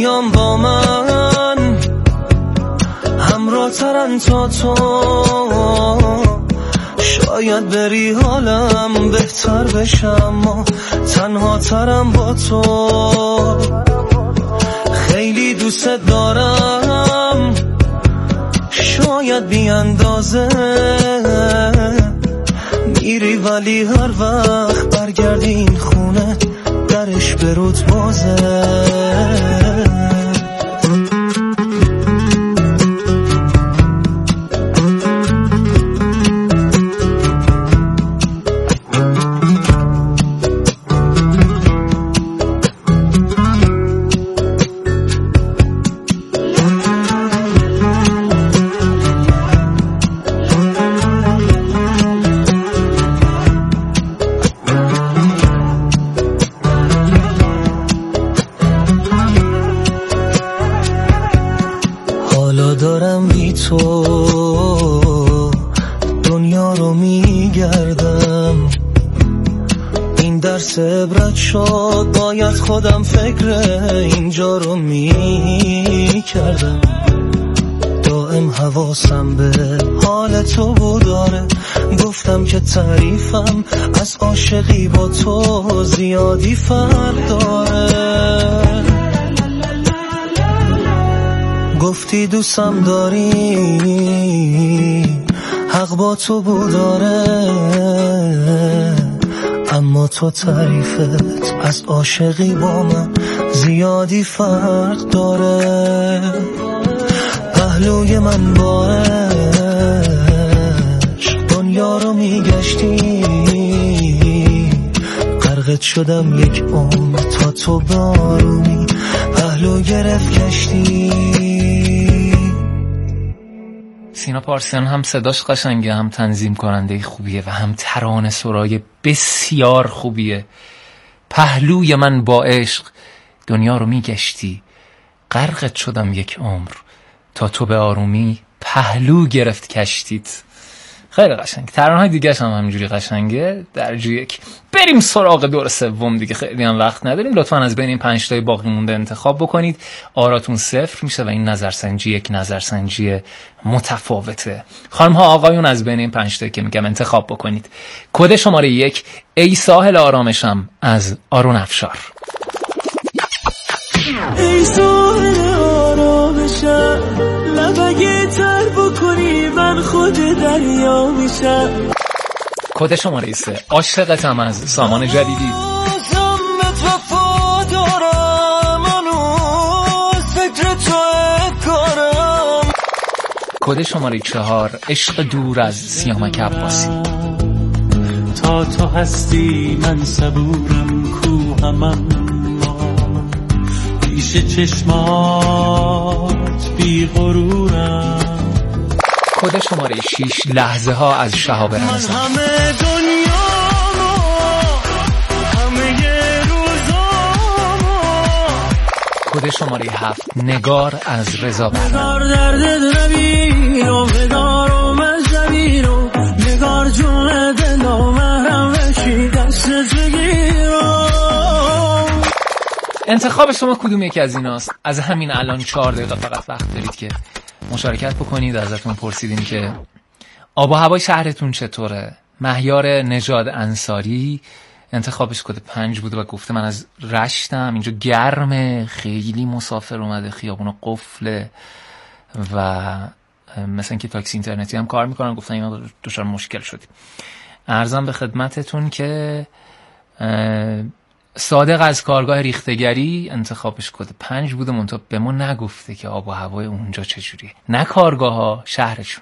دنیام با من همراه ترن تا تو، شاید بری حالم بهتر بشم، ما تنها ترم با تو. خیلی دوست دارم شاید بی اندازه، میری ولی هر وقت برگردی این خونه درش به رود بازه. دارم بی تو دنیا رو میگردم، این درس عبرت شد، باید خودم فکر اینجا رو میکردم. دائم حواسم به حال تو بوداره، گفتم که تعریفم از عاشقی با تو زیادی فرق داره. گفتی دوستم داری، حق با تو بوداره، اما تو تعریفت از عاشقی با من زیادی فرق داره. پهلوی من با عشق دنیا رو میگشتی، غرقت شدم یک عمر تا تو به آرومی پهلو گرفت کشتی. سینا پارسیان هم صداش قشنگه، هم تنظیم کننده خوبیه و هم ترانه سرای بسیار خوبیه. پهلوی من با عشق دنیا رو میگشتی، غرقت شدم یک عمر تا تو به آرومی پهلو گرفت کشتیت. خیلی قشنگ. ترانه‌های دیگه‌ش هم همینجوری قشنگه. درجه یک. بریم سراغ دور سوم دیگه، خیلی هم وقت نداریم. لطفاً از بین این 5 تای باقی مونده انتخاب بکنید. آراتون 0 میشه و این نظرسنجی یک نظرسنجی متفاوته. خانم ها آقایون از بین این 5 تایی که میگم انتخاب بکنید. کد شماره 1 ای ساحل آرامشم از آرون افشار. ای ساحل آرامشم، لبگی تر بکنی من خود دریا میشم. کد شماره 3 عاشقتم از سامان جدیدی. کد شماره 4 عشق دور از سیامک عباسی. تا تو هستی من صبورم، کوهمم پیش چشمات بی غرورم. کد شماره 6 لحظه ها از شهاب رمضان. همه دنیامو، همه روزامو. کد شماره 7 نگار از رضا بهرام. نگار درد نبیر و نگار و مجبیر و نگار جون دلو محرم بشی دست بگیرم. انتخاب شما کدوم یکی از ایناست؟ از همین الان 4 دقیقه فقط وقت دارید که مشارکت بکنید. ازتون پرسیدیم که آب و هوای شهرتون چطوره؟ مهیار نژاد انصاری انتخابش کد 5 بوده و گفته من از رشتم، اینجا گرمه، خیلی مسافر اومده، خیابونا قفله و مثلا اینکه تاکسی اینترنتی هم کار میکنن، گفتن اینا دچار مشکل شدیم. عرضم به خدمتتون که صادق از کارگاه ریختگری انتخابش کد 5 بوده، منتها به ما نگفته که آب و هوای اونجا چجوریه، نه کارگاه ها، شهرشون.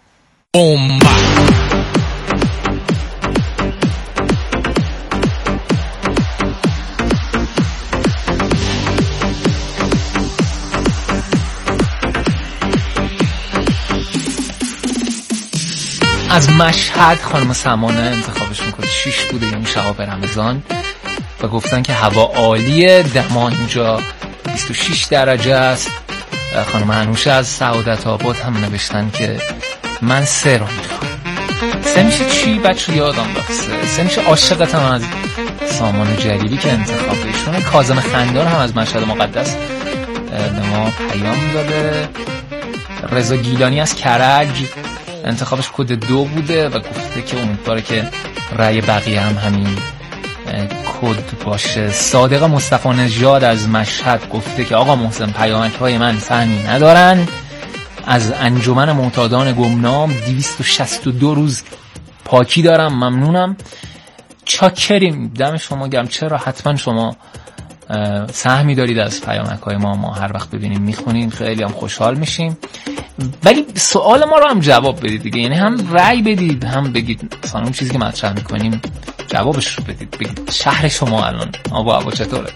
از مشهد خانم سمانه انتخابش میکنه 6 بوده، یعنی شهاب رمضان، و گفتن که هوا عالیه، دما اینجا 26 درجه است. خانم انوش از سعادت آباد هم نوشتن که من 3 رو میخوام. 3 میشه چی؟ بچه یادم رفت. 3 میشه عاشقتم از سامان جلیلی که انتخابشونه. کاظم خندان هم از مشهد مقدس به ما پیام داده. رضا گیلانی از کرج انتخابش کد 2 بوده و گفته که امیدواره که رأی بقیه هم همین کد باشه. صادق مصطفی نژاد از مشهد گفته که آقا محسن پیامک‌های من فهمی ندارن. از انجمن معتادان گمنام 262 روز پاکی دارم، ممنونم، چاکریم، دم شما گرم. چرا؟ حتما شما سهمی دارید از پیامک‌های ما هر وقت ببینیم میخونیم، خیلی هم خوشحال میشیم. ولی سوال ما رو هم جواب بدید دیگه، یعنی هم رأی بدید هم بگید مثلا اون چیزی که مطرح میکنیم جوابش رو بدید. بگید شهر شما الان آب و هوا چطوره؟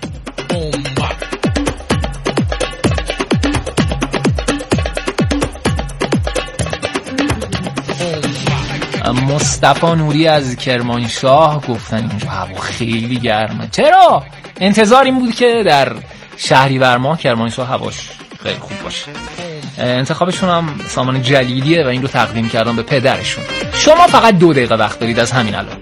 مصطفی نوری از کرمانشاه گفتن اینجا هوا خیلی گرمه. چرا؟ انتظار این بود که در شهریور ماه کرمانشاه هواش خیلی خوب باشه. انتخابشون هم سامان جلیلیه و این رو تقدیم کردم به پدرشون. شما فقط 2 دقیقه وقت دارید از همین الان.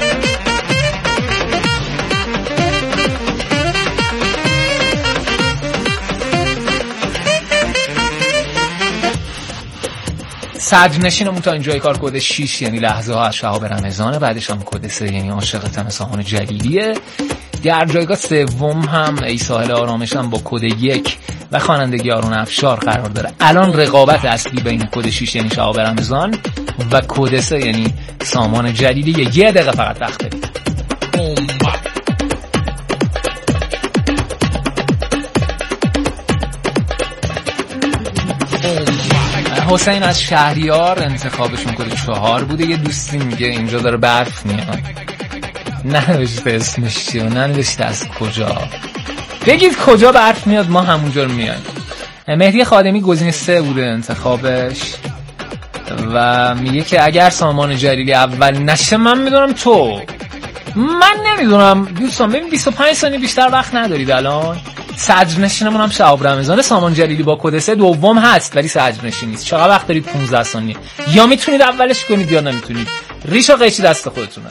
صدرنشینمون تا اینجای کار کد 6 یعنی لحظه ها از شهاب رمضان، بعدش هم کد 3 یعنی عاشقتم سامان جلیلیه. در جایگاه سوم هم ای ساحل آرامشم با کد 1 و خوانندگی آرون افشار قرار داره. الان رقابت اصلی بین کد 6 یعنی شهاب رمضان و کد 3 یعنی سامان جلیلیه. 1 دقیقه فقط وقت دارید. حسین از شهریار انتخابشون کد 4 بوده. یه دوستی میگه اینجا داره برف میاد، ننوشته اسمش چیه و ننوشته از کجا. بگید کجا برف میاد ما همونجا میایم. مهدی خادمی گزینه 3 بوده انتخابش و میگه که اگر سامان جلیلی اول نشه من میدونم تو. من نمیدونم دوستان، ببین 25 ثانیه بیشتر وقت ندارید الان. صدرنشینمون هم شهاب رمضان. سامان جلیلی با کد 3 دوم هست ولی صدرنشین نیست. چقدر وقت دارید؟ 15 ثانیه. یا میتونید اولش کنید یا نمیتونید. ریش و قیچی دست خودتونه.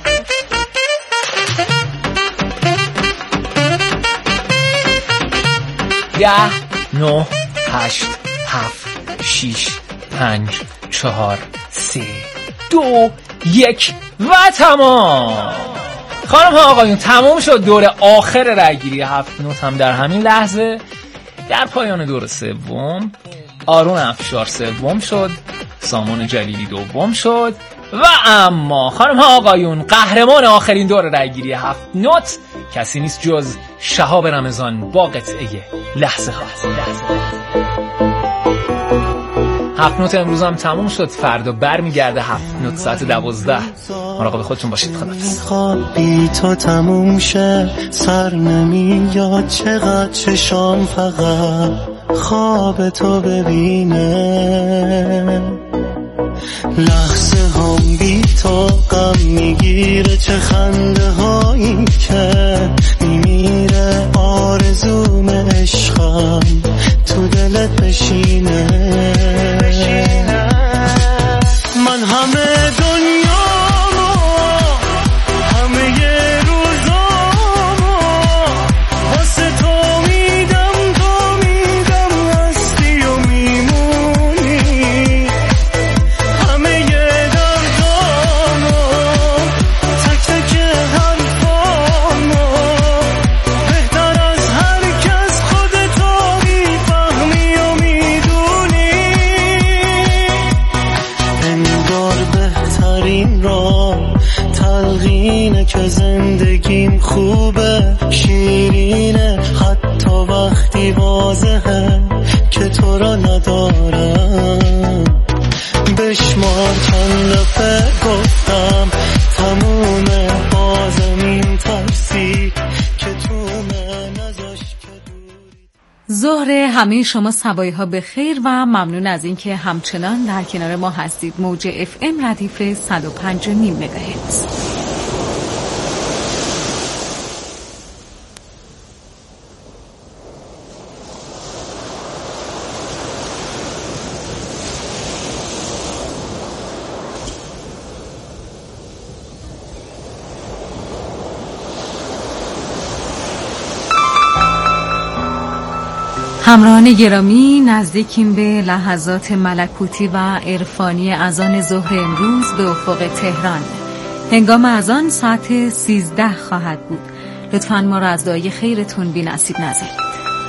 10 9 8 7 6 5 4 3 2 1 و تمام. خانم ها آقایون تمام شد دور آخر رأیگیری 7 نوت هم در همین لحظه. در پایان دور سوم آرون افشار سوم شد، سامان جلیلی دوم شد و اما خانم ها آقایون قهرمان آخرین دور رأیگیری 7 نوت کسی نیست جز شهاب رمضان با قطعه لحظه خواست. 7 نوت امروز هم تموم شد. فردا برمیگرده 7 نوت ساعت 12. مراقب خودتون باشید. خداحافظ. خواب بی تو تموم شه، سر نمیاد چقدر چشام فقط خواب تو ببینه. لحظه هم بی تو غم میگیره، چه خنده هایی که میمیره. آرزوم عشقم تو دلت بشینه. من همه دنیامو همه روزامو واسه تو میدم، تو میدم هستی و میمونی. همه دردامو تک تک حرفامو بهتر از هر کس خودتو میفهمی و میدونی. انگار بهترین راه تلقینه که زندگیم خوبه، شیرینه حتی وقتی واضحه که تو را ندارم. بشمار چند دفعه گفتم تمومه، بازم این ترسی که تو من نذاش که دوری. ظهر همه شما سوایی ها به خیر و ممنون از اینکه همچنان در کنار ما هستید. موج FM ردیف 105.5 مگاهرتز. همراهان گرامی، نزدیکیم به لحظات ملکوتی و عرفانی اذان ظهر امروز به افق تهران. هنگام اذان ساعت 13 خواهد بود. لطفاً ما را از دعای خیرتون بی نصیب نذارید.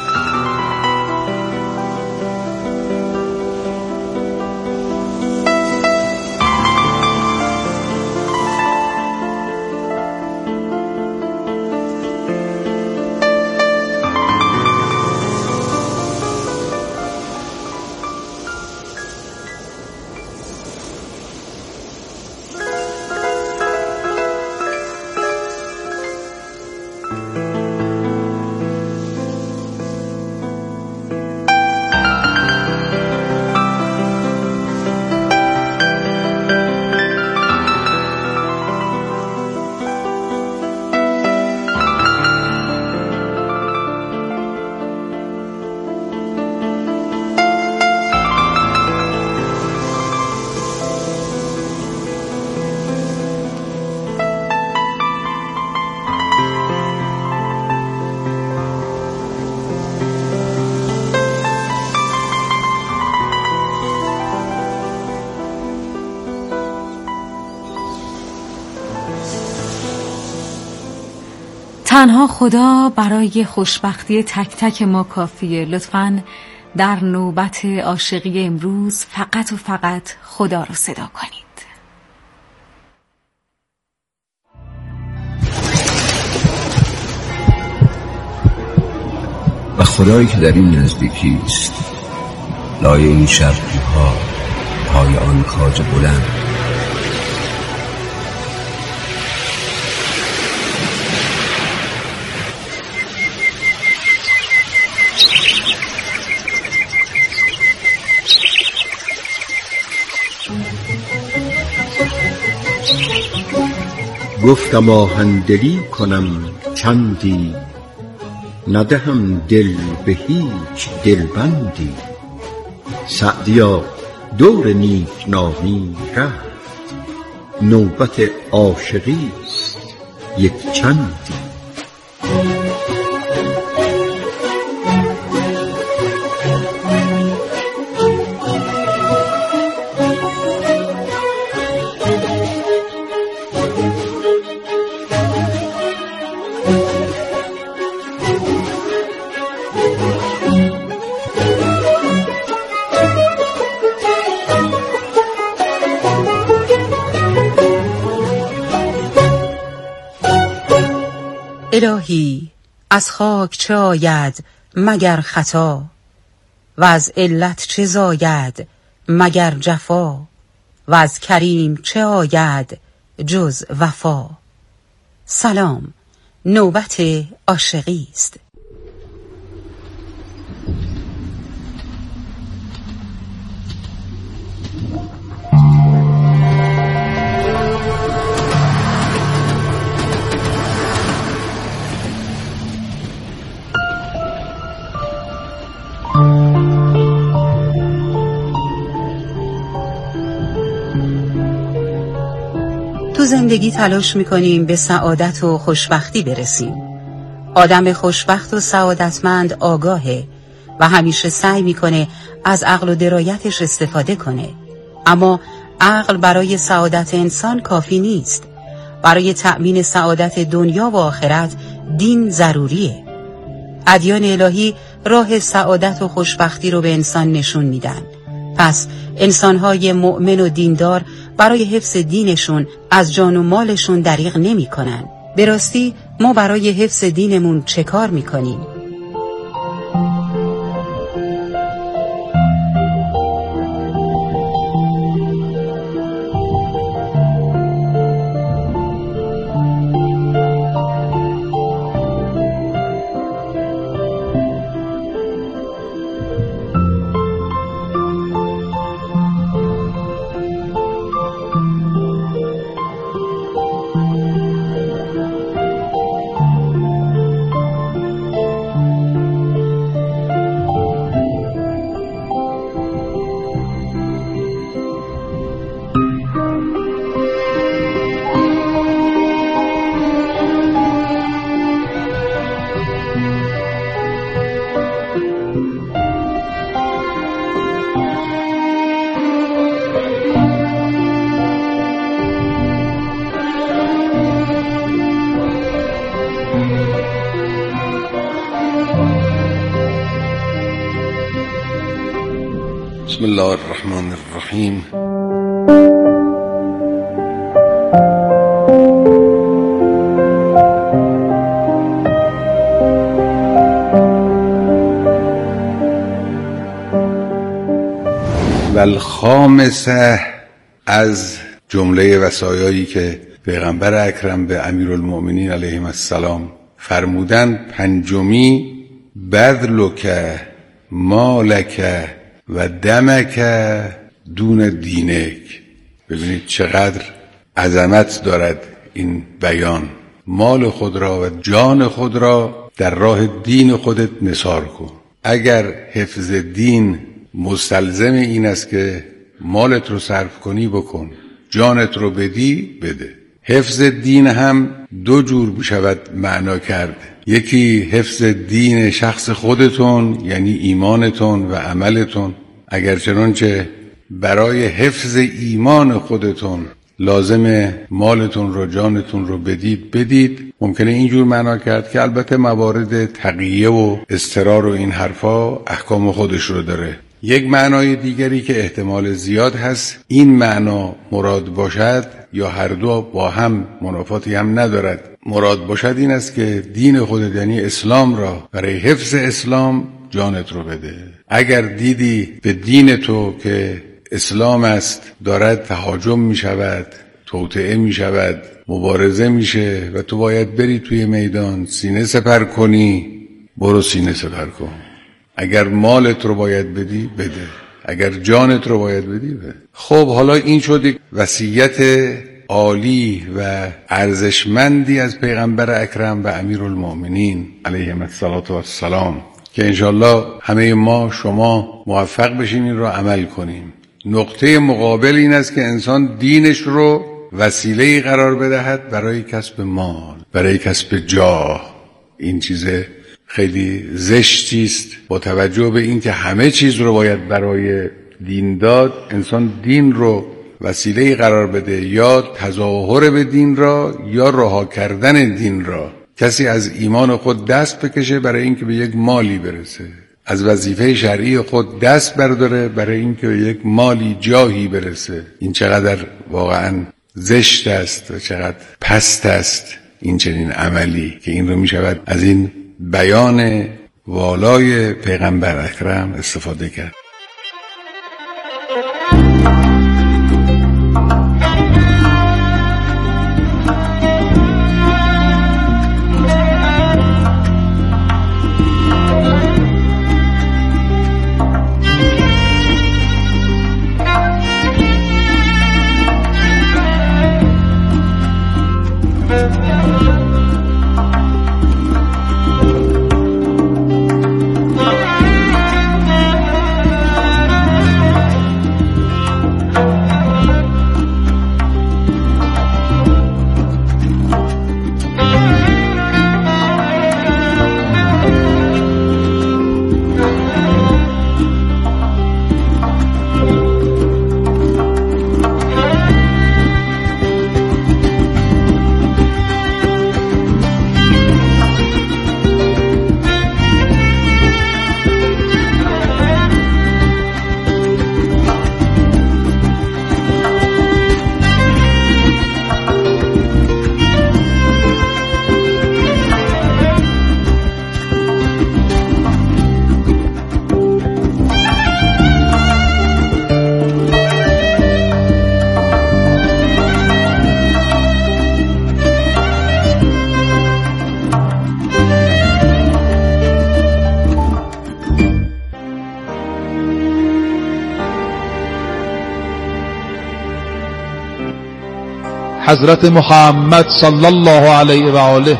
تنها خدا برای خوشبختی تک تک ما کافیه. لطفاً در نوبت عاشقی امروز فقط و فقط خدا رو صدا کنید. و خدایی که در این نزدیکی است، لای این شرقی ها، پای آن کاج بلند، گفتم آهندلی کنم چندی، ندهم دل به هیچ دلبندی. سعدیا دور نیکنامی رفت، نوبت عاشقی است یک چندی. الهی از خاک چه آید مگر خطا، و از علت چه زاید مگر جفا، و از کریم چه آید جز وفا. سلام، نوبت عاشقی است. تو زندگی تلاش میکنیم به سعادت و خوشبختی برسیم. آدم خوشبخت و سعادتمند آگاهه و همیشه سعی میکنه از عقل و درایتش استفاده کنه. اما عقل برای سعادت انسان کافی نیست. برای تأمین سعادت دنیا و آخرت دین ضروریه. ادیان الهی راه سعادت و خوشبختی رو به انسان نشون میدن. پس انسان‌های مؤمن و دیندار برای حفظ دینشون از جان و مالشون دریغ نمی کنن. به راستی ما برای حفظ دینمون چه کار می کنیم؟ بسم الله الرحمن الرحیم. والخامسه، از جمله وصایایی که پیغمبر اکرم به امیرالمؤمنین علیهم السلام فرمودن، پنجمی، بذلک مالک و دمک دون دینک. ببینید چقدر عظمت دارد این بیان. مال خود را و جان خود را در راه دین خودت نثار کن. اگر حفظ دین مستلزم این است که مالت رو صرف کنی بکن، جانت رو بدی بده. حفظ دین هم دو جور میشود معنا کرد. یکی حفظ دین شخص خودتون، یعنی ایمانتون و عملتون. اگر چنانچه برای حفظ ایمان خودتون لازم مالتون رو، جانتون رو بدید. ممکنه اینجور معنا کرد که البته موارد تقیه و اضطرار و این حرفا احکام خودش رو داره. یک معنای دیگری که احتمال زیاد هست این معنا مراد باشد، یا هر دو با هم منافاتی هم ندارد، مراد باشد این است که دین خودت یعنی اسلام را برای حفظ اسلام جانت رو بده. اگر دیدی به دین تو که اسلام است دارد تهاجم می شود، توطئه می شود، مبارزه میشه و تو باید بری توی میدان سینه سپر کنی، برو سینه سپر کن. اگر مالت رو باید بدی بده، اگر جانت رو باید بدی بده. خب حالا این شد یک وصیت عالی و ارزشمندی از پیغمبر اکرم و امیرالمؤمنین علیهم السلام که انشالله همه ما شما موفق بشین این رو عمل کنیم. نقطه مقابل این است که انسان دینش رو وسیله قرار بدهد برای کسب مال، برای کسب جاه. این چیز خیلی زشتی است. با توجه به این که همه چیز رو باید برای دین داد، انسان دین رو وسیله قرار بده یا تظاهر به دین را یا رها کردن دین را. کسی از ایمان خود دست بکشه برای اینکه به یک مالی برسه، از وظیفه شرعی خود دست برداره برای اینکه به یک مالی، جاهی برسه. این چقدر واقعا زشت است و چقدر پست است این چنین عملی که این رو می شود از این بیان والای پیغمبر اکرم استفاده کرد. حضرت محمد صلی الله علیه و آله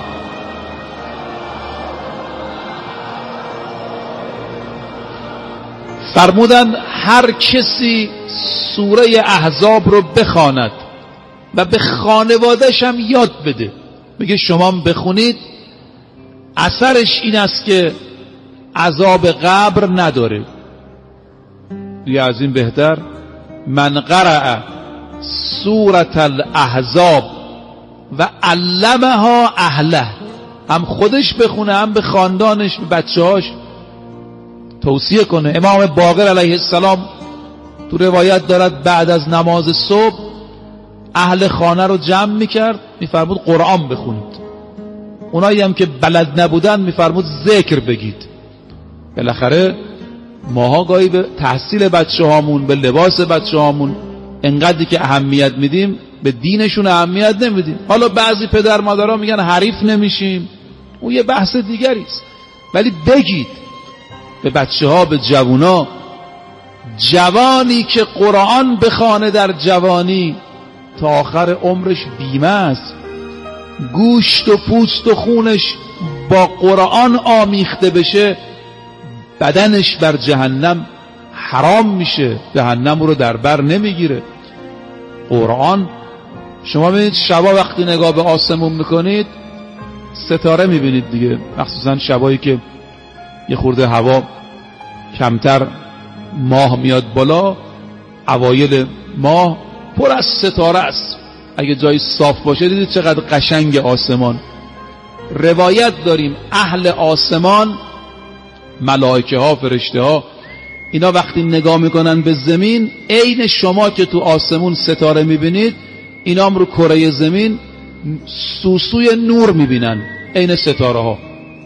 فرمودند هر کسی سوره احزاب رو بخواند و به خانواده‌ش هم یاد بده، میگه شما بخونید، اثرش این است که عذاب قبر نداره. دیگه از این بهتر من قرأ سورة الاحزاب و علمها اهله، هم خودش بخونه هم به خاندانش، به بچه‌هاش توصیه کنه. امام باقر علیه السلام تو روایت دارد بعد از نماز صبح اهل خانه رو جمع میکرد، میفرمود قرآن بخونید. اونایی هم که بلد نبودن میفرمود ذکر بگید. بالاخره ماها گاهی به تحصیل بچه هامون، به لباس بچه هامون انقدری که اهمیت میدیم به دینشون اهمیت نمیدیم. حالا بعضی پدر مادرها میگن حریف نمیشیم، اون یه بحث دیگریست، ولی بگید به بچه ها، به جوونا. جوانی که قرآن بخوانه در جوانی تا آخر عمرش بیمه است. گوشت و پوست و خونش با قرآن آمیخته بشه، بدنش بر جهنم حرام میشه، جهنم رو در بر نمیگیره. قرآن شما ببینید شبا وقتی نگاه به آسمون میکنید ستاره میبینید دیگه، مخصوصا شبایی که یه خورده هوا کمتر، ماه میاد بالا، اوایل ماه پر از ستاره است. اگه جای صاف باشه دیدید چقدر قشنگ آسمان. روایت داریم اهل آسمان، ملائکه ها، فرشته ها، اینا وقتی نگاه میکنن به زمین، عین شما که تو آسمون ستاره میبینید، اینا هم رو کره زمین سوسوی نور میبینن، عین ستاره ها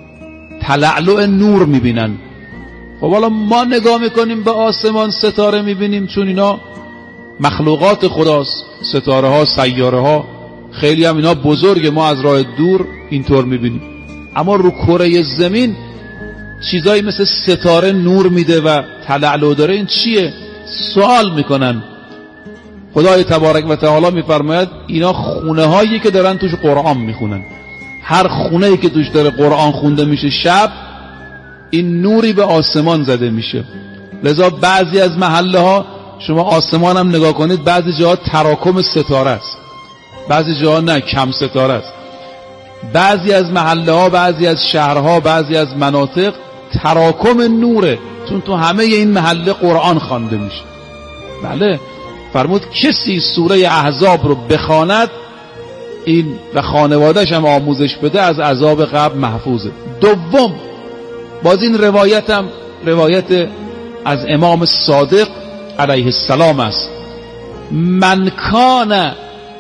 تلعلع نور میبینن. خب حالا ما نگاه میکنیم به آسمان، ستاره میبینیم چون اینا مخلوقات خداست، ستاره ها، سیاره ها، خیلی هم اینا بزرگه، ما از راه دور اینطور میبینیم. اما رو کره زمین چیزایی مثل ستاره نور میده و تلعلع داره. این چیه؟ سوال میکنن. خدای تبارک و تعالی میفرماید اینا خونه هایی که دارن توش قرآن میخونن. هر خونه‌ای که توش داره قرآن خونده میشه شب، این نوری به آسمان زده میشه. لذا بعضی از محله ها شما آسمان هم نگاه کنید، بعضی جاها تراکم ستاره است، بعضی جاها نه، کم ستاره است. بعضی از محله ها، بعضی از شهرها، بعضی از مناطق تراکم نوره، چون تو همه این محله قرآن خوانده میشه. بله، فرمود کسی سوره احزاب رو بخواند این و خانواده‌اش هم آموزش بده، از عذاب قبر محفوظه. دوم، باز این روایت هم روایت از امام صادق علیه السلام است. من کان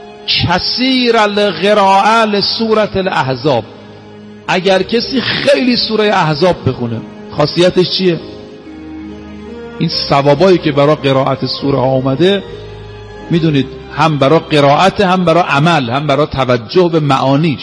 کثیر القراءه لسوره الاحزاب، اگر کسی خیلی سوره احزاب بخونه، خاصیتش چیه؟ این ثوابایی که برای قرائت سوره ها آمده، میدونید هم برای قرائت، هم برای عمل، هم برای توجه به معانیش.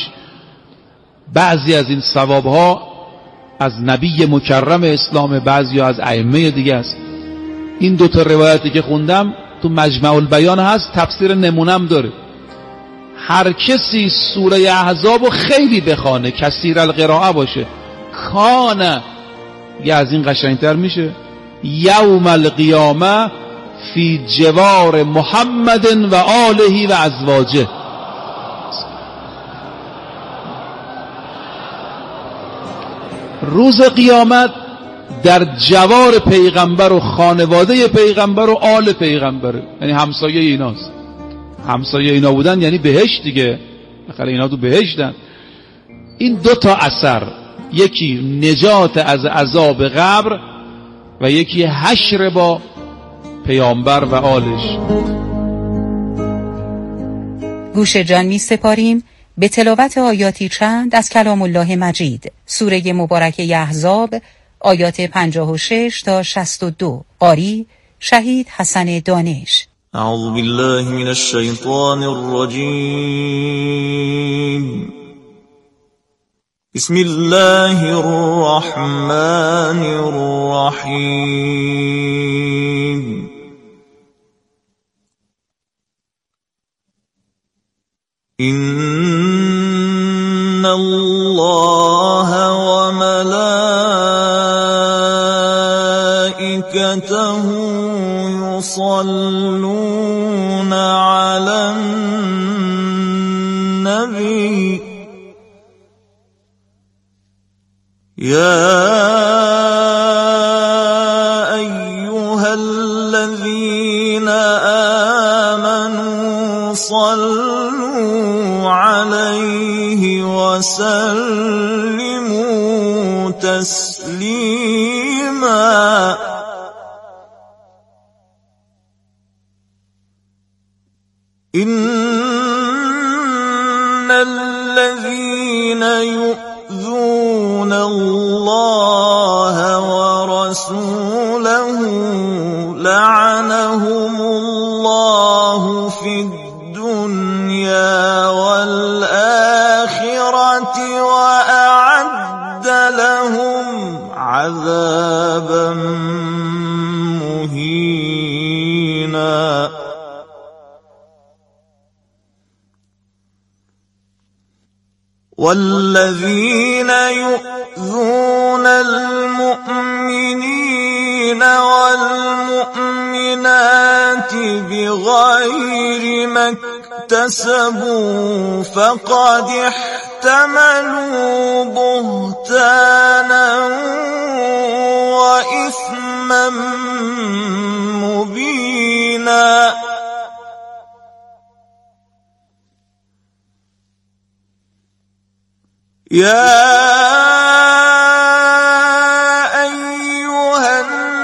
بعضی از این ثواب ها از نبی مکرم اسلام، بعضی از ائمه دیگه است. این دوتا روایتی که خوندم تو مجمع البیان هست، تفسیر نمونم داره. هر کسی سوره احزاب خیلی بخونه، کثیر القراءه باشه، کان، یه از این قشنگتر میشه، یوم القیامه فی جوار محمد و آله و ازواجه. روز قیامت در جوار پیغمبر و خانواده پیغمبر و آل پیغمبر، یعنی همسایه ایناست. همسایه اینا بودن یعنی بهشت دیگه، بخاطر اینا تو بهشتن. این دو تا اثر، یکی نجات از عذاب قبر و یکی حشر با پیامبر و آلش. گوش جان می سپاریم به تلاوت آیاتی چند از کلام الله مجید، سوره مبارکه احزاب، آیات 56 تا 62. قاری شهید حسن دانش. اعوذ بالله من الشیطان الرجیم. بسم الله الرحمن الرحیم. ان الله و ملائکته یصلون علی النبی یا ایها الذین آمنوا صلوا علیه وسلموا تسلیما. إن الذين يؤذون الله ورسوله لعنهم الله في الدنيا والآخرة وأعد لهم عذابا مهينا. والذين يؤذون المؤمنين والمؤمنات بغير ما اكتسبوا فقد احتملوا بهتانا وإثما مبينا. يا أيها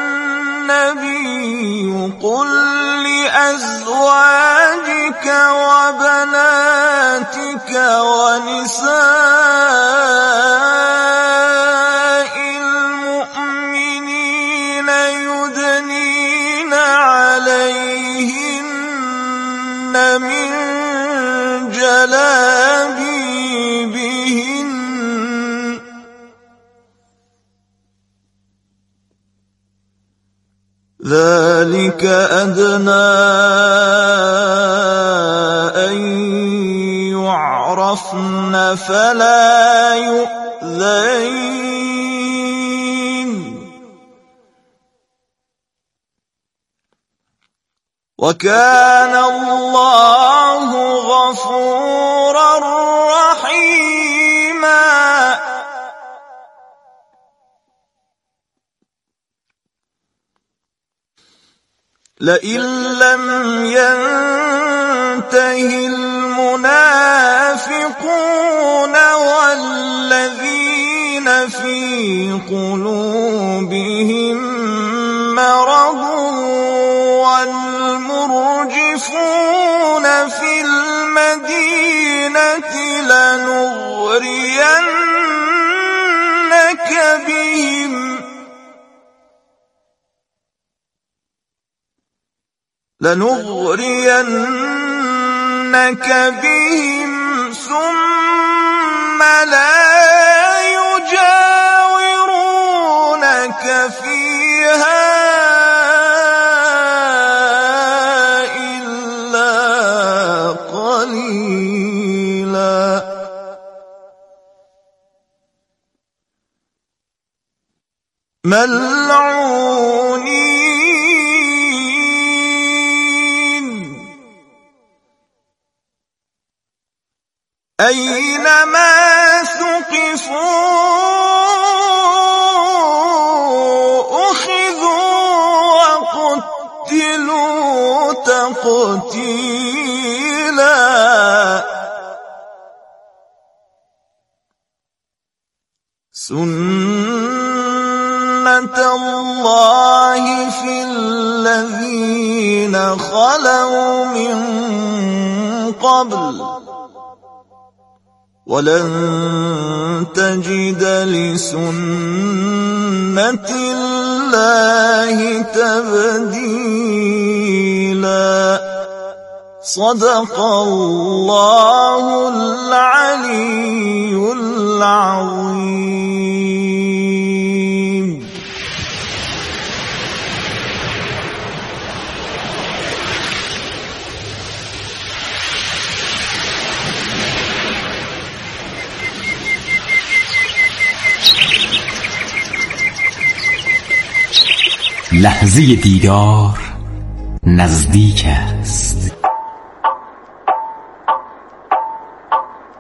النبي قل لأزواجك وبناتك ونساء المؤمنين يدنين عليهن من جلابيبهن ذلك أدنى أن يعرفن فلا يؤذين. وكان الله غفورا رحيما. لئن لم ينته المنافقون والذين في قلوبهم مرض والمرجفون في المدينة لنغرينك بهم ثم لا يجاورونك فيها إلا قليلا. ملعونين أينما ثقفوا أخذوا وقتلوا تقتيلا. سنة الله في الذين خلوا من قبل ولن تجد لسنة الله تبديلا. صدق الله العلي العظيم. لحظه دیدار نزدیک است.